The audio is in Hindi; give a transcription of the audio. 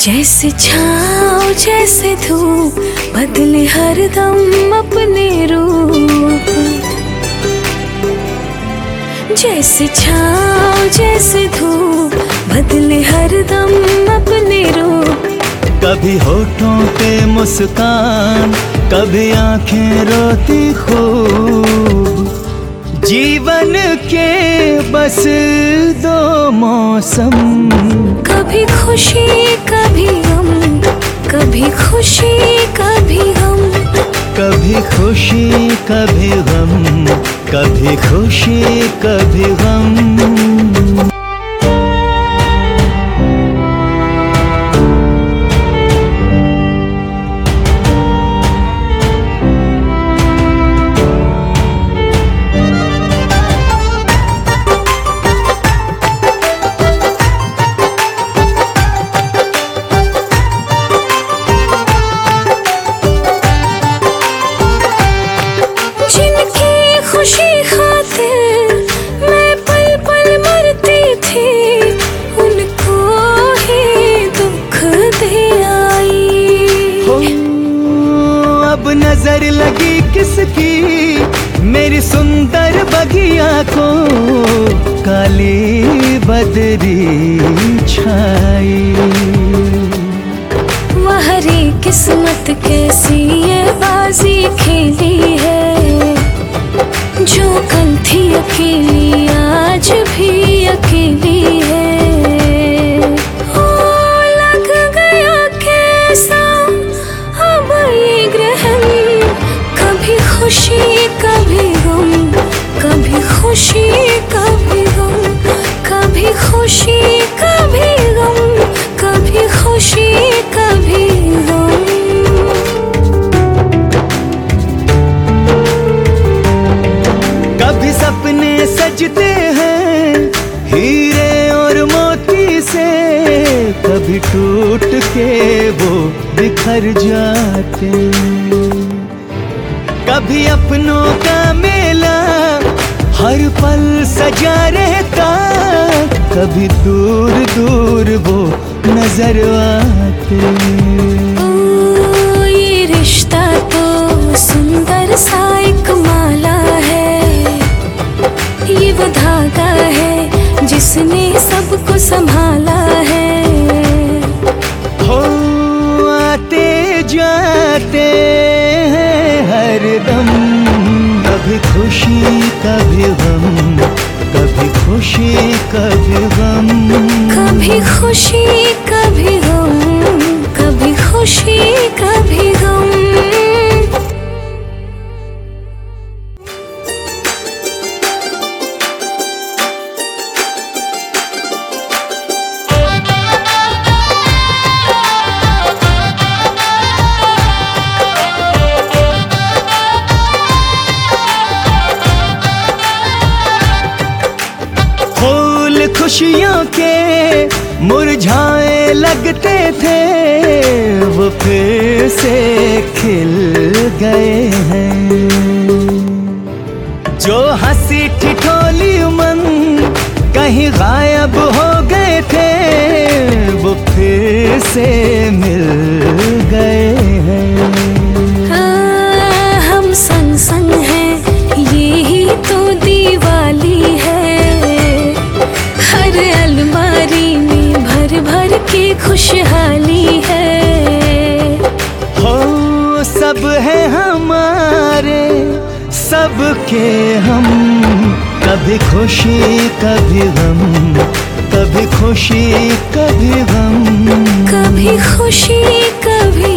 जैसे छाँव जैसे धूप बदले हरदम अपने रूप। जैसे छाँव जैसे धूप बदले हरदम अपने रूप। कभी होठों पे मुस्कान, कभी आंखें रोती खूब। जीवन के बस दो मौसम, कभी खुशी कभी गम, कभी खुशी कभी गम, कभी खुशी कभी गम, कभी खुशी कभी गम। खुशी खातिर मैं पल पल मरती थी, उनको ही दुख दे आई। अब नजर लगी किसकी मेरी सुंदर बगिया को, काली बदरी छाई। वहरी किस्मत कैसी ये बाजी खेली है, जो कल थी अकेली आज भी अकेली है। ओ लग गया कैसा अब ये ग्रहण, कभी खुशी कभी गम, कभी खुशी कभी गम, कभी खुशी कभी गम, कभी खुशी कभी गम। कभी सपने सजते हैं हीरे और मोती से, कभी टूट के वो बिखर जाते। कभी अपनों का मेला हर पल सजा रहता, कभी दूर दूर वो नजर आते। ओ ये रिश्ता तो सुंदर सा एक माला है, ये वो धागा है जिसने सबको संभाला है। हो आते जाते हैं हरदम, कभी खुशी कभी गम, कभी खुशी कभी गम, कभी खुशी कभी गम, कभी खुशी कभी गम। खुशियों के मुरझाए लगते थे, वो फिर से खिल गए हैं। जो हंसी ठिठोली उमंग कहीं गायब हो गए थे, वो फिर से मिल गए हैं। हम संग संग हैं यही तो दिवाली है, हर अलमारी में भर भर के खुशहाली है। हो सब है हमारे सबके हम, कभी खुशी कभी गम, कभी खुशी कभी गम, कभी खुशी कभी